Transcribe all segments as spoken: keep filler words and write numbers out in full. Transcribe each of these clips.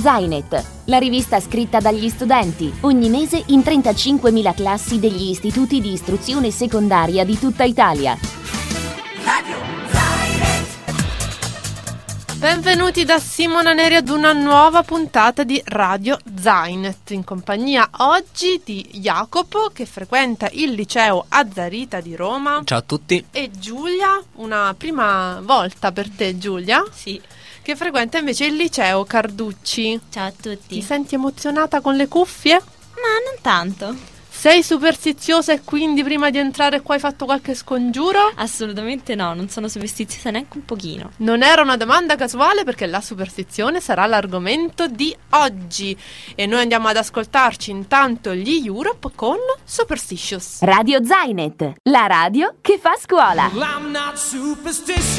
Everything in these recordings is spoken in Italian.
Zainet, la rivista scritta dagli studenti, ogni mese in trentacinquemila classi degli istituti di istruzione secondaria di tutta Italia. Radio Zainet. Benvenuti da Simona Neri ad una nuova puntata di Radio Zainet, in compagnia oggi di Jacopo, che frequenta il liceo Azzarita di Roma. Ciao a tutti. E Giulia, una prima volta per te, Giulia? Sì. Che frequenta invece il liceo Carducci. Ciao a tutti. Ti senti emozionata con le cuffie? Ma non tanto. Sei superstiziosa e quindi prima di entrare qua hai fatto qualche scongiuro? Assolutamente no, non sono superstiziosa neanche un pochino. Non era una domanda casuale, perché la superstizione sarà l'argomento di oggi. E noi andiamo ad ascoltarci intanto gli Europe con Superstitious. Radio Zainet, la radio che fa scuola. Well, I'm not superstitious.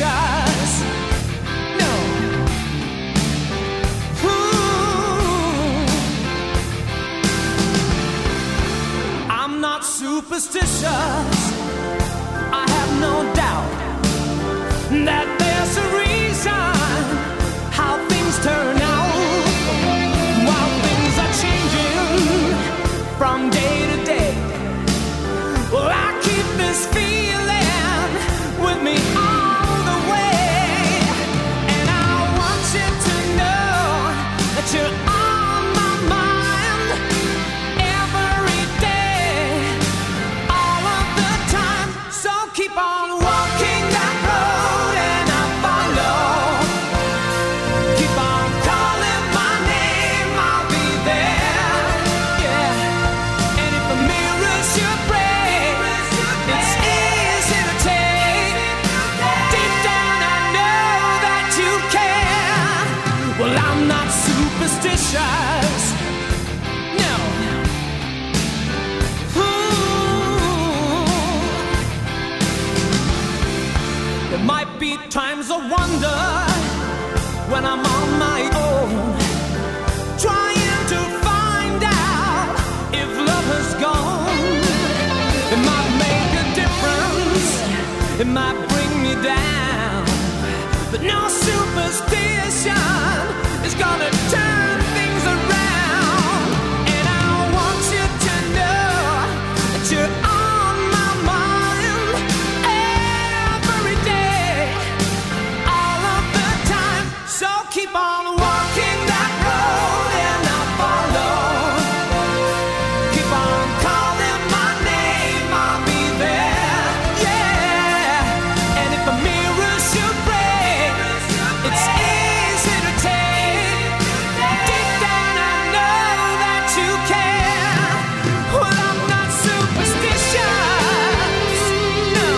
I'm not superstitious. I have no doubt that there's a reason how things turn out. While things are changing from day to day, well, I keep this feeling with me all the way. And I want you to know that you're on my mind every day, all of the time. So keep on walking that road and I'll follow. Keep on calling my name, I'll be there. Yeah. And if the mirrors should break, it's easy to take. Deep down I know that you care. Well, I'm not superstitious. No. Ooh. There might be times of wonder when I'm on my own, trying to find out if love has gone. It might make a difference, it might bring me down, but no superstition is gonna turn things around. And I want you to know that you're on my mind every day, all of the time. So keep on walking that road and I'll follow. Keep on calling my name, I'll be there. Yeah. And if a mirror should break, it's easy to take. Deep down I know that you care. Well, I'm not superstitious. No.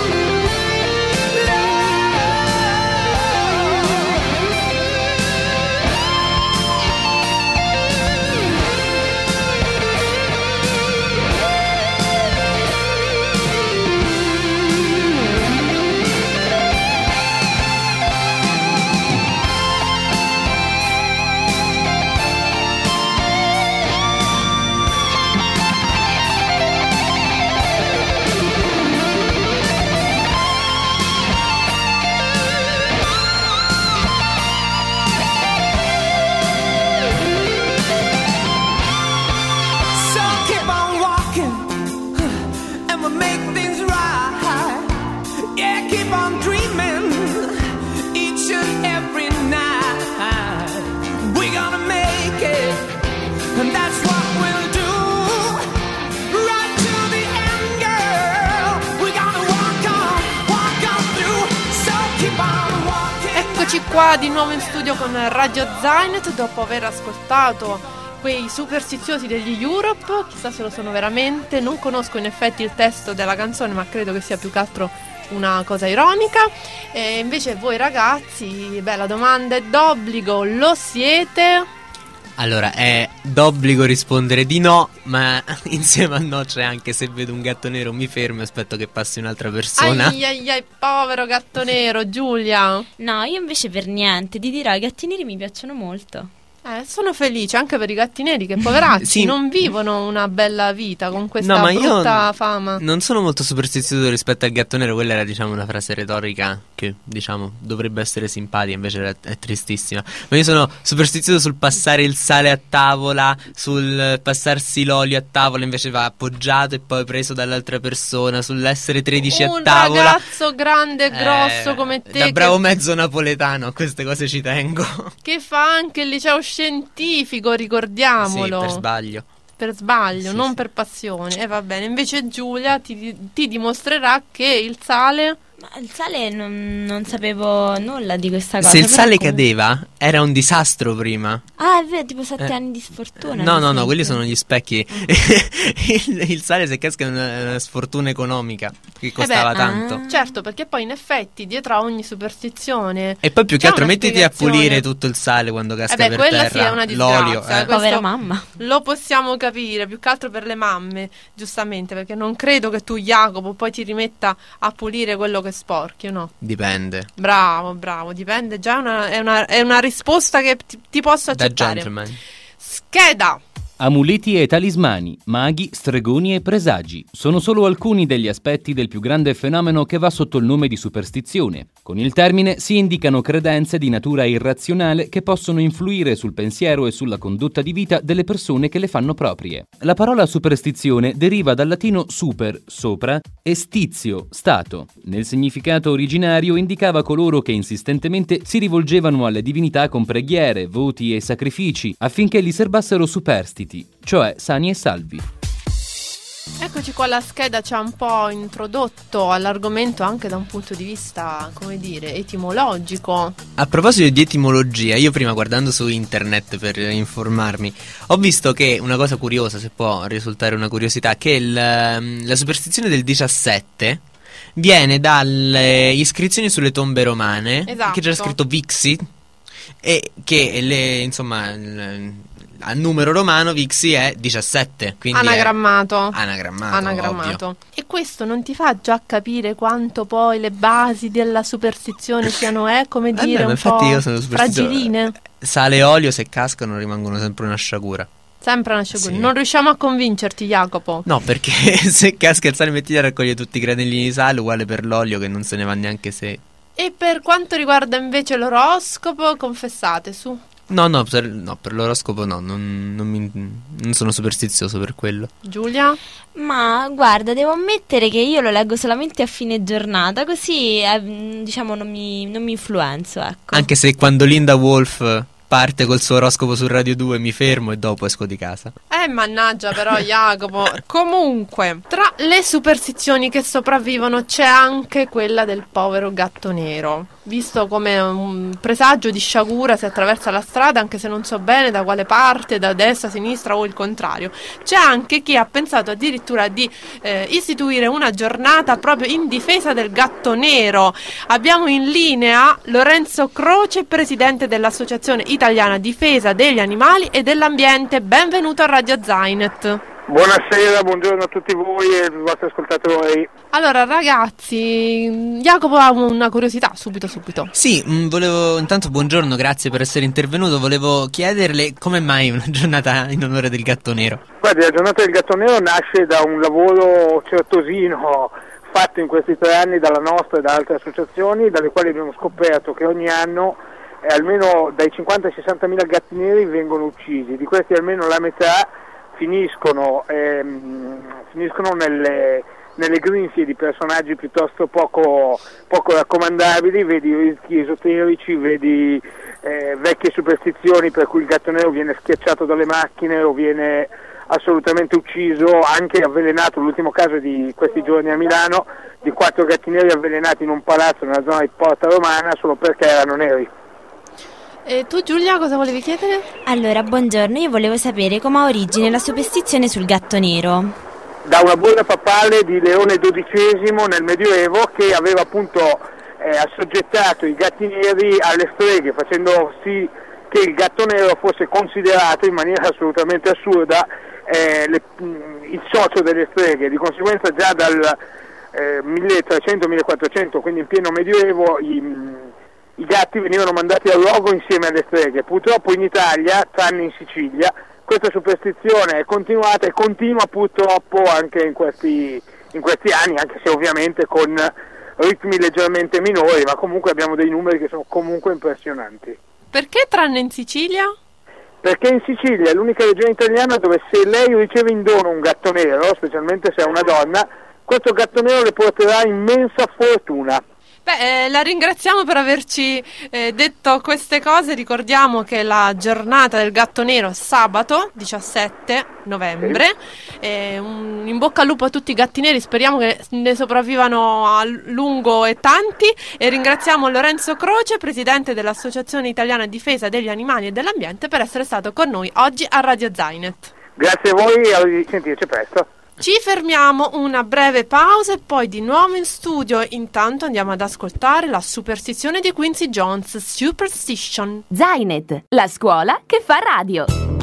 So keep on walking, and we'll make things right. Yeah, keep on dreaming each and every night. We're gonna make it, and that's what we'll do. Right to the end, girl. We're gonna walk on, walk on through. So keep on walking. Eccoci qua di nuovo in studio con Radio Zainet, dopo aver ascoltato quei superstiziosi degli Europe. Chissà se lo sono veramente, non conosco in effetti il testo della canzone, ma credo che sia più che altro una cosa ironica. E invece voi ragazzi, beh, la domanda è d'obbligo: lo siete? Allora, è d'obbligo rispondere di no, ma insieme a no c'è anche se vedo un gatto nero mi fermo e aspetto che passi un'altra persona. Ai ai ai, povero gatto nero. Giulia? No, io invece per niente, ti dirò, i gatti neri mi piacciono molto. Eh, sono felice anche per i gatti neri che poveracci Sì. non vivono una bella vita con questa No, ma io brutta fama. non sono molto superstizioso rispetto al gatto nero. Quella era, diciamo, una frase retorica che, diciamo, dovrebbe essere simpatica, invece è, è tristissima. Ma io sono superstizioso sul passare il sale a tavola, sul passarsi l'olio a tavola, invece va appoggiato e poi preso dall'altra persona, sull'essere tredici Un a tavola. ragazzo grande e grosso Eh, come te Da che- bravo mezzo napoletano, a queste cose ci tengo. che fa anche il liceo scientifico, ricordiamolo. Sì, per sbaglio. Per sbaglio, Sì, non sì. per passione. E va bene, invece Giulia ti, ti dimostrerà che il sale... Ma il sale non, non sapevo nulla di questa cosa. Se il però sale comunque- cadeva, era un disastro prima. Ah, è vero, tipo sette Eh. anni di sfortuna. No, ad no, no, quelli esempio. sono gli specchi. il, il sale se casca è una, una sfortuna economica che costava beh, tanto. ah. Certo, perché poi in effetti dietro a ogni superstizione... E poi più che c'è altro una mettiti a spiegazione. pulire tutto il sale quando casca Eh beh, per quella terra. sì è una disgrazia, L'olio. eh, eh. questo- Povera mamma. Lo possiamo capire, più che altro per le mamme, giustamente, perché non credo che tu, Jacopo, poi ti rimetta a pulire quello che sporchi, o no? Dipende. Bravo, bravo, dipende, già è una, è una, è una risposta che ti, ti posso Da accettare. gentleman. Scheda! Amuleti e talismani, maghi, stregoni e presagi sono solo alcuni degli aspetti del più grande fenomeno che va sotto il nome di superstizione. Con il termine si indicano credenze di natura irrazionale che possono influire sul pensiero e sulla condotta di vita delle persone che le fanno proprie. La parola superstizione deriva dal latino super, sopra, e stizio, stato. Nel significato originario indicava coloro che insistentemente si rivolgevano alle divinità con preghiere, voti e sacrifici affinché li serbassero superstiti, cioè sani e salvi. Eccoci qua, la scheda ci ha un po' introdotto all'argomento anche da un punto di vista, come dire, etimologico. A proposito di etimologia, io prima guardando su internet per informarmi, ho visto che una cosa curiosa, se può risultare una curiosità, che il, la superstizione del diciassette viene dalle iscrizioni sulle tombe romane, Esatto. che c'era scritto Vixi, e che le, insomma, il, al numero romano Vixi è diciassette, quindi Anagrammato. è anagrammato, Anagrammato. ovvio. E questo non ti fa già capire quanto poi le basi della superstizione siano, eh, come Eh dire, beh, ma un infatti po' io sono superstizioso. fragiline? Sale e olio, se cascano, rimangono sempre una sciagura. Sempre una sciagura. Sì. Non riusciamo a convincerti, Jacopo. No, perché se casca il sale mettiti a raccogliere tutti i granellini di sale, uguale per l'olio che non se ne va neanche se... E per quanto riguarda invece l'oroscopo, confessate su. No, no, per, no, per l'oroscopo no, non, non, mi, non sono superstizioso per quello. Giulia? Ma guarda, devo ammettere che io lo leggo solamente a fine giornata, così eh, diciamo non mi, non mi influenzo, ecco. Anche se quando Linda Wolf parte col suo oroscopo su Radio due mi fermo e dopo esco di casa. Eh, mannaggia però, Jacopo. Comunque, tra le superstizioni che sopravvivono c'è anche quella del povero gatto nero, visto come un presagio di sciagura se attraversa la strada, anche se non so bene da quale parte, da destra, sinistra o il contrario. C'è anche chi ha pensato addirittura di eh, istituire una giornata proprio in difesa del gatto nero. Abbiamo in linea Lorenzo Croce, presidente dell'Associazione Italiana Difesa degli Animali e dell'Ambiente. Benvenuto a Radio Zainet. Buonasera, buongiorno a tutti voi e ai vostri ascoltatori. Allora ragazzi, Jacopo ha una curiosità, subito subito. Sì, mh, volevo intanto buongiorno, grazie per essere intervenuto. Volevo chiederle come mai una giornata in onore del gatto nero. Guardi, la giornata del gatto nero nasce da un lavoro certosino fatto in questi tre anni dalla nostra e da altre associazioni, dalle quali abbiamo scoperto che ogni anno eh, almeno dai cinquanta ai sessanta mila gatti neri vengono uccisi. Di questi almeno la metà finiscono, ehm, finiscono nelle, nelle grinfie di personaggi piuttosto poco, poco raccomandabili, vedi rischi esoterici, vedi eh, vecchie superstizioni per cui il gatto nero viene schiacciato dalle macchine o viene assolutamente ucciso, anche avvelenato. L'ultimo caso di questi giorni a Milano di quattro gatti neri avvelenati in un palazzo nella zona di Porta Romana solo perché erano neri. E tu Giulia cosa volevi chiedere? Allora, buongiorno, io volevo sapere come ha origine la superstizione sul gatto nero. Da una buona papale di Leone dodicesimo nel Medioevo, che aveva appunto eh, assoggettato i gatti neri alle streghe, facendo sì che il gatto nero fosse considerato in maniera assolutamente assurda eh, le, il socio delle streghe. Di conseguenza già dal eh, milletrecento millequattrocento, quindi in pieno Medioevo, i, i gatti venivano mandati al rogo insieme alle streghe. Purtroppo in Italia, tranne in Sicilia, questa superstizione è continuata e continua purtroppo anche in questi, in questi anni, anche se ovviamente con ritmi leggermente minori, ma comunque abbiamo dei numeri che sono comunque impressionanti. Perché tranne in Sicilia? Perché in Sicilia è l'unica regione italiana dove se lei riceve in dono un gatto nero, specialmente se è una donna, questo gatto nero le porterà immensa fortuna. Beh, eh, la ringraziamo per averci eh, detto queste cose. Ricordiamo che la giornata del gatto nero è sabato diciassette novembre. Eh, un, in bocca al lupo a tutti i gatti neri, speriamo che ne sopravvivano a lungo e tanti. E ringraziamo Lorenzo Croce, presidente dell'Associazione Italiana Difesa degli Animali e dell'Ambiente, per essere stato con noi oggi a Radio Zainet. Grazie a voi e a risentirci presto. Ci fermiamo, una breve pausa e poi di nuovo in studio. Intanto andiamo ad ascoltare la superstizione di Quincy Jones, Superstition. Zainet, la scuola che fa radio.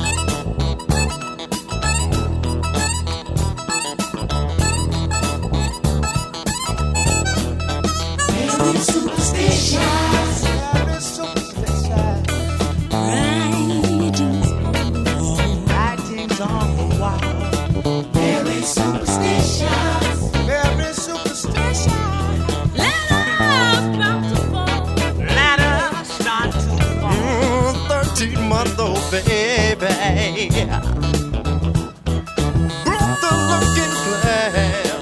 Baby, broke the looking glass.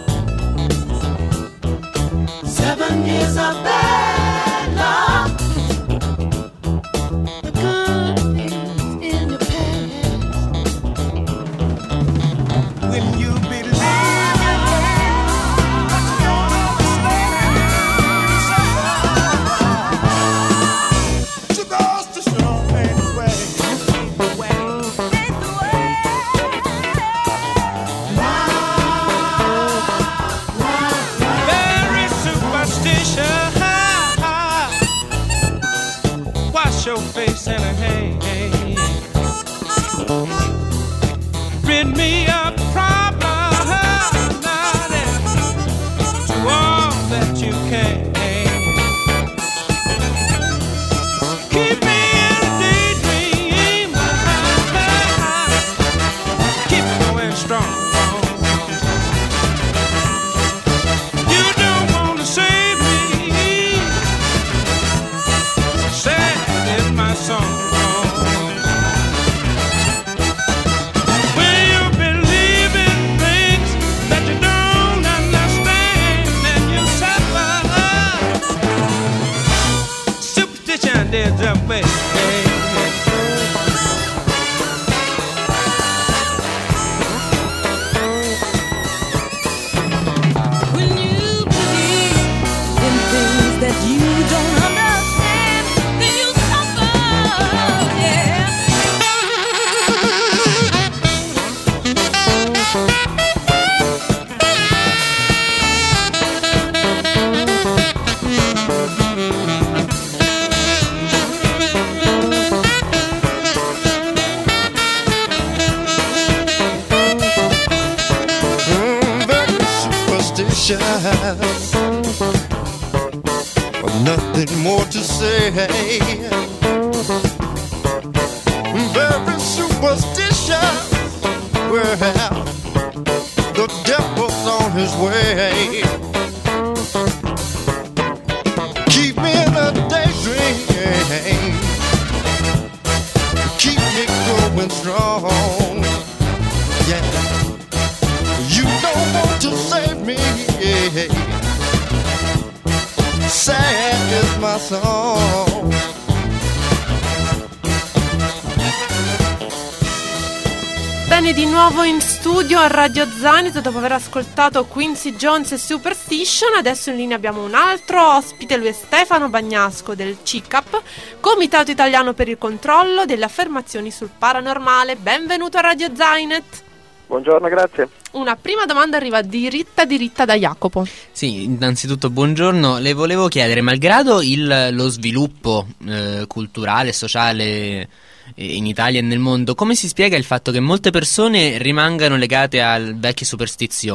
Seven years of bad luck. The good things in your past. When you believe your face and a hey, hey, hey. Rid me of problems, to all that you can. Keep me in a daydream, keep going strong. You don't want to save me, sad is my song. When you believe in things that you don't understand and you suffer, superstition there's a way. When you believe in things that you don't understand, then you suffer, yeah. Mm, very superstitious, but nothing more to say. Very superstitious, well, the devil's on his way. Keep me in a daydream, keep me going strong, yeah. You don't want to save me, yeah. Sad is my song. Bene, di nuovo in studio a Radio Zainet dopo aver ascoltato Quincy Jones e Superstition. Adesso in linea abbiamo un altro ospite, lui è Stefano Bagnasco del C I C A P, Comitato Italiano per il Controllo delle Affermazioni sul Paranormale. Benvenuto a Radio Zainet. Buongiorno, grazie. Una prima domanda arriva diritta diritta da Jacopo. Sì, innanzitutto buongiorno. Le volevo chiedere, malgrado il, lo sviluppo eh, culturale e sociale in Italia e nel mondo, come si spiega il fatto che molte persone rimangano legate a vecchie superstizioni?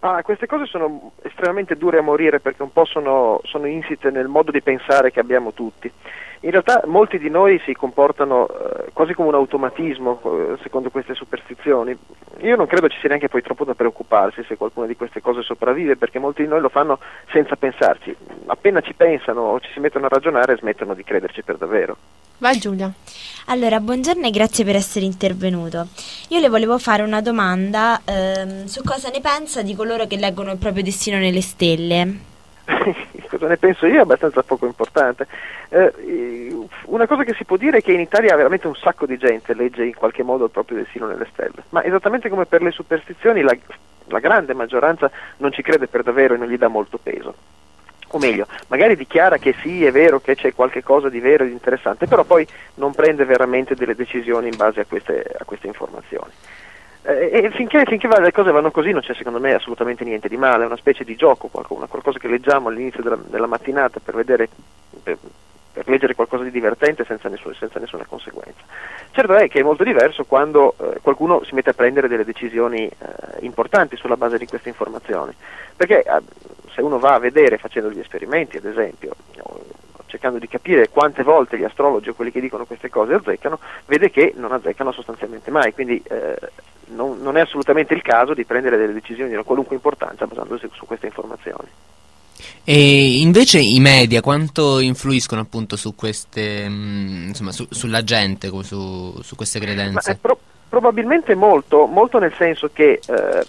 Ah, queste cose sono estremamente dure a morire perché un po' sono, sono insite nel modo di pensare che abbiamo tutti. In realtà molti di noi si comportano eh, quasi come un automatismo eh, secondo queste superstizioni. Io non credo ci sia neanche poi troppo da preoccuparsi se qualcuna di queste cose sopravvive, perché molti di noi lo fanno senza pensarci. Appena ci pensano o ci si mettono a ragionare smettono di crederci per davvero. Vai Giulia. Allora, buongiorno e grazie per essere intervenuto. Io le volevo fare una domanda ehm, su cosa ne pensa di coloro che leggono il proprio destino nelle stelle. Cosa ne penso io è abbastanza poco importante. Eh, una cosa che si può dire è che in Italia veramente un sacco di gente legge in qualche modo il proprio destino nelle stelle, ma esattamente come per le superstizioni la, la grande maggioranza non ci crede per davvero e non gli dà molto peso. O meglio, magari dichiara che sì, è vero che c'è qualche cosa di vero e di interessante, però poi non prende veramente delle decisioni in base a queste, a queste informazioni. Eh, e finché, finché le cose vanno così non c'è secondo me assolutamente niente di male, è una specie di gioco, qualcosa, qualcosa che leggiamo all'inizio della, della mattinata per vedere, per, per leggere qualcosa di divertente senza, nessun, senza nessuna conseguenza. Certo è che è molto diverso quando eh, qualcuno si mette a prendere delle decisioni eh, importanti sulla base di queste informazioni, perché eh, se uno va a vedere facendo degli esperimenti, ad esempio, cercando di capire quante volte gli astrologi o quelli che dicono queste cose azzeccano, vede che non azzeccano sostanzialmente mai, quindi eh, non, non è assolutamente il caso di prendere delle decisioni di una qualunque importanza basandosi su queste informazioni. E invece i media quanto influiscono appunto su queste, mh, insomma, su, sulla gente, su, su queste credenze? Ma, eh, pro- probabilmente molto, molto nel senso che eh,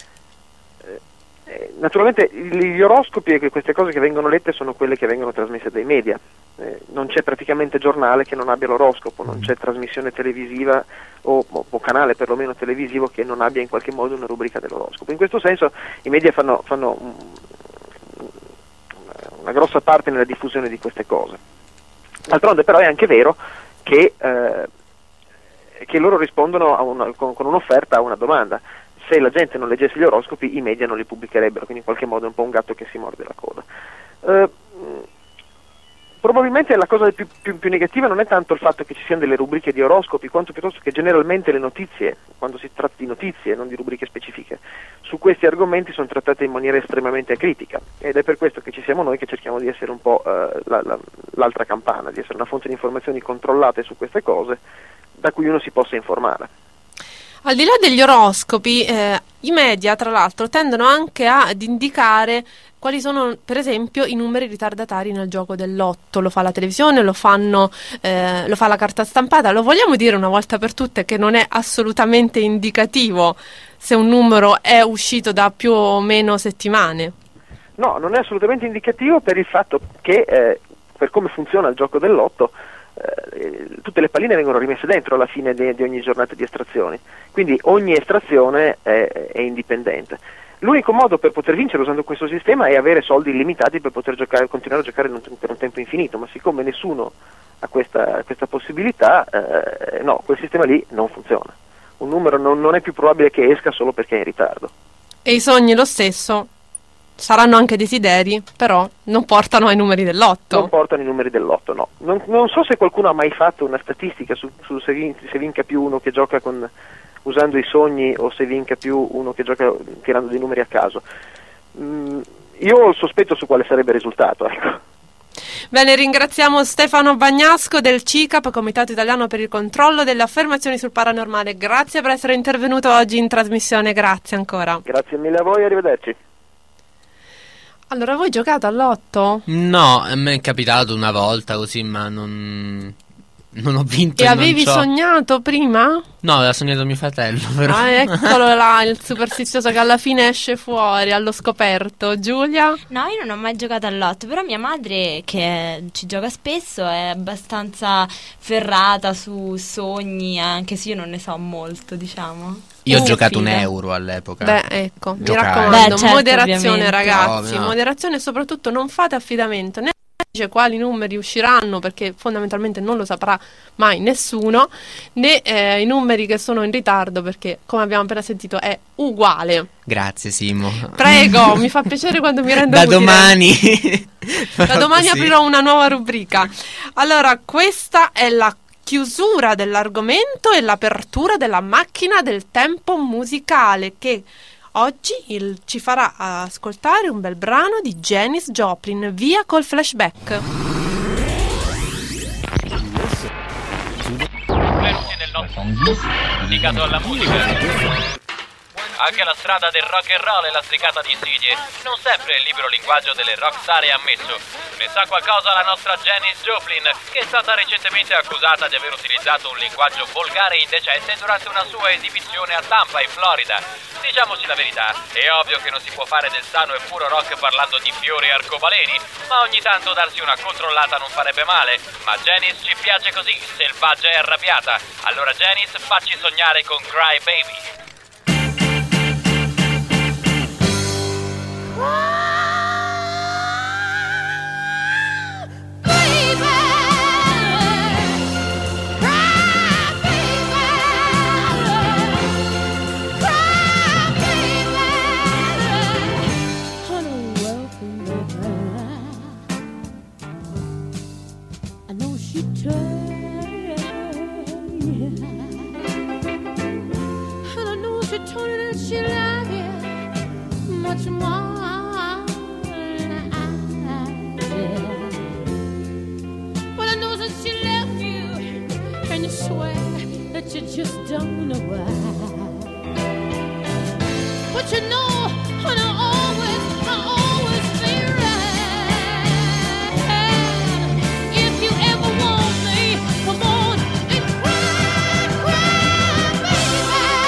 eh, naturalmente gli oroscopi e queste cose che vengono lette sono quelle che vengono trasmesse dai media. Eh, non c'è praticamente giornale che non abbia l'oroscopo, non c'è trasmissione televisiva o, o, o canale perlomeno televisivo che non abbia in qualche modo una rubrica dell'oroscopo. In questo senso i media fanno, fanno un, una grossa parte nella diffusione di queste cose. D'altronde però è anche vero che, eh, che loro rispondono a una, con, con un'offerta a una domanda. Se la gente non leggesse gli oroscopi i media non li pubblicherebbero, quindi in qualche modo è un po' un gatto che si morde la coda. Eh, probabilmente la cosa più, più, più negativa non è tanto il fatto che ci siano delle rubriche di oroscopi, quanto piuttosto che generalmente le notizie, quando si tratta di notizie, non di rubriche specifiche, su questi argomenti sono trattate in maniera estremamente acritica, ed è per questo che ci siamo noi che cerchiamo di essere un po' eh, la, la, l'altra campana, di essere una fonte di informazioni controllate su queste cose, da cui uno si possa informare. Al di là degli oroscopi, eh, i media tra l'altro tendono anche ad indicare quali sono per esempio i numeri ritardatari nel gioco del lotto. Lo fa la televisione, lo fanno, eh, lo fa la carta stampata. Lo vogliamo dire una volta per tutte che non è assolutamente indicativo se un numero è uscito da più o meno settimane? No, non è assolutamente indicativo per il fatto che eh, per come funziona il gioco del lotto eh, tutte le palline vengono rimesse dentro alla fine de- di ogni giornata di estrazioni, quindi ogni estrazione è, è indipendente. L'unico modo per poter vincere usando questo sistema è avere soldi illimitati per poter giocare, continuare a giocare per un tempo infinito, ma siccome nessuno ha questa, questa possibilità, eh, no, quel sistema lì non funziona. Un numero non, non è più probabile che esca solo perché è in ritardo. E i sogni lo stesso? Saranno anche desideri, però non portano ai numeri del lotto. Non portano i numeri del lotto, no. Non, non so se qualcuno ha mai fatto una statistica su, su se, vin, se vinca più uno che gioca con, usando i sogni o se vinca più uno che gioca tirando dei numeri a caso. Mm, io ho il sospetto su quale sarebbe il risultato, ecco. Bene, ringraziamo Stefano Bagnasco del C I C A P, Comitato Italiano per il Controllo delle Affermazioni sul Paranormale. Grazie per essere intervenuto oggi in trasmissione, grazie ancora. Grazie mille a voi, arrivederci. Allora, voi giocate all'otto? No, a me è capitato una volta così, ma non, non ho vinto. E, e avevi non sognato prima? No, aveva sognato mio fratello, però. Ah, eccolo là, il superstizioso che alla fine esce fuori, allo scoperto. Giulia? No, io non ho mai giocato all'otto, però mia madre, che ci gioca spesso, è abbastanza ferrata su sogni, anche se io non ne so molto, diciamo. Io ho Uh, giocato un figa. euro all'epoca. Beh, ecco, mi Giocare. raccomando, Beh, certo, moderazione ovviamente. ragazzi, No, no. moderazione e soprattutto non fate affidamento né dice quali numeri usciranno, perché fondamentalmente non lo saprà mai nessuno, né eh, i numeri che sono in ritardo, perché come abbiamo appena sentito è uguale. Grazie Simo. Prego, mi fa piacere quando mi rendo Da utile. domani. Da domani Sì. aprirò una nuova rubrica. Allora, questa è la chiusura dell'argomento e l'apertura della macchina del tempo musicale, che oggi il- ci farà ascoltare un bel brano di Janis Joplin, via col flashback. Benvenuti nel nostro dedicato alla musica. Anche la strada del rock and roll è lastricata di insidie. Non sempre il libero linguaggio delle rockstar è ammesso. Ne sa qualcosa la nostra Janis Joplin, che è stata recentemente accusata di aver utilizzato un linguaggio volgare e indecente durante una sua esibizione a Tampa, in Florida. Diciamoci la verità, è ovvio che non si può fare del sano e puro rock parlando di fiori e arcobaleni, ma ogni tanto darsi una controllata non farebbe male. Ma Janis ci piace così, selvaggia e arrabbiata. Allora Janis, facci sognare con Cry Baby. She love you much more than I did. But I know that she left you, and you swear that you just don't know why. But you know, and I always, I always be right. If you ever want me, come on and cry, cry, baby.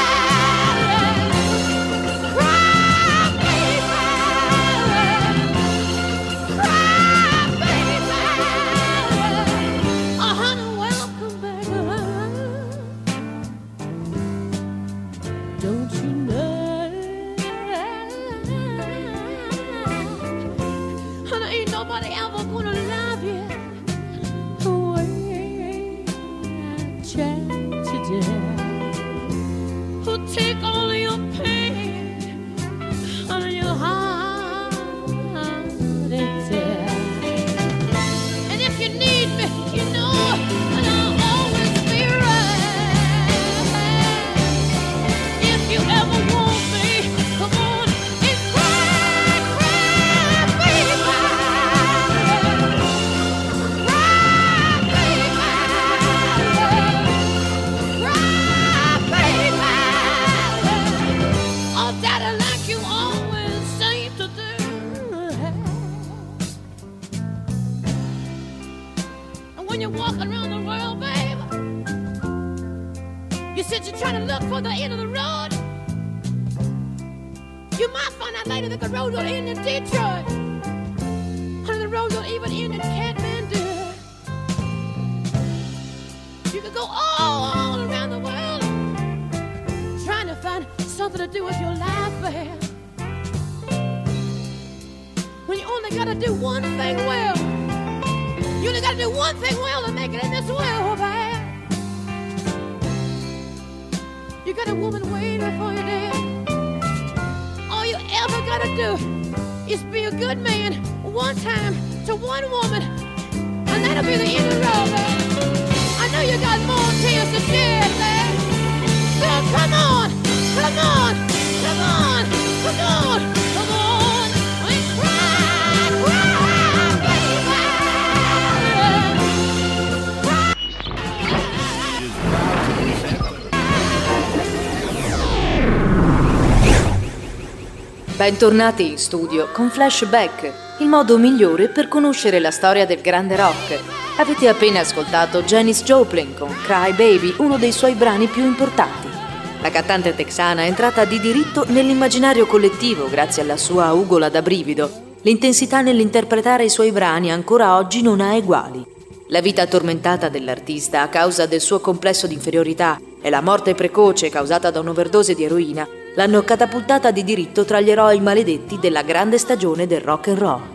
Bentornati in studio con Flashback, il modo migliore per conoscere la storia del grande rock. Avete appena ascoltato Janis Joplin con Cry Baby, uno dei suoi brani più importanti. La cantante texana è entrata di diritto nell'immaginario collettivo grazie alla sua ugola da brivido. L'intensità nell'interpretare i suoi brani ancora oggi non ha eguali. La vita tormentata dell'artista a causa del suo complesso di inferiorità e la morte precoce causata da un'overdose di eroina l'hanno catapultata di diritto tra gli eroi maledetti della grande stagione del rock and roll.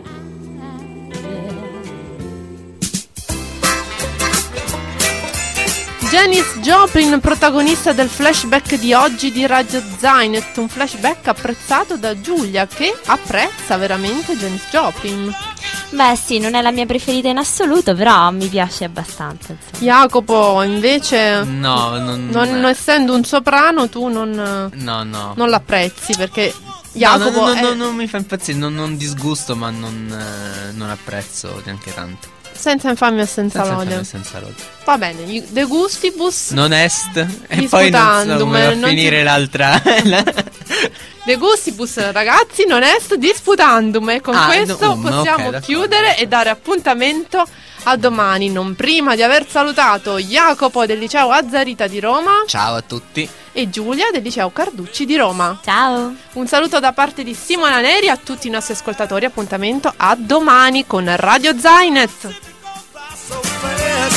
Janis Joplin, protagonista del flashback di oggi di Radio Zainet, un flashback apprezzato da Giulia che apprezza veramente Janis Joplin. Beh sì, non è la mia preferita in assoluto, però mi piace abbastanza. Insomma. Jacopo invece, No, non, non essendo un soprano, tu non, no, no. non l'apprezzi perché No, Jacopo no, no, è... no, non mi fa impazzire, non, non disgusto, ma non, eh, non apprezzo neanche tanto. senza infamia e senza, Senza lode. infamia e senza lode. Va bene, i- De Gustibus Non est. E poi non so Disputandum, come va a non finire ti- l'altra. De Gustibus, ragazzi, non est disputandum. E con Ah, questo no, um, ok, possiamo d'accordo. chiudere e dare appuntamento a domani, non prima di aver salutato Jacopo del liceo Azzarita di Roma Ciao a tutti. e Giulia del liceo Carducci di Roma. Ciao! Un saluto da parte di Simona Neri a tutti i nostri ascoltatori. Appuntamento a domani con Radio Zainet. so fast.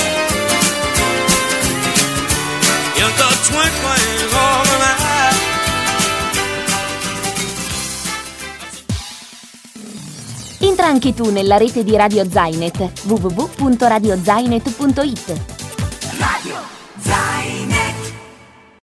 In the twinkling of an eye. Entra anche tu nella rete di Radio Zainet, w w w punto radio zainet punto it. Radio Zainet.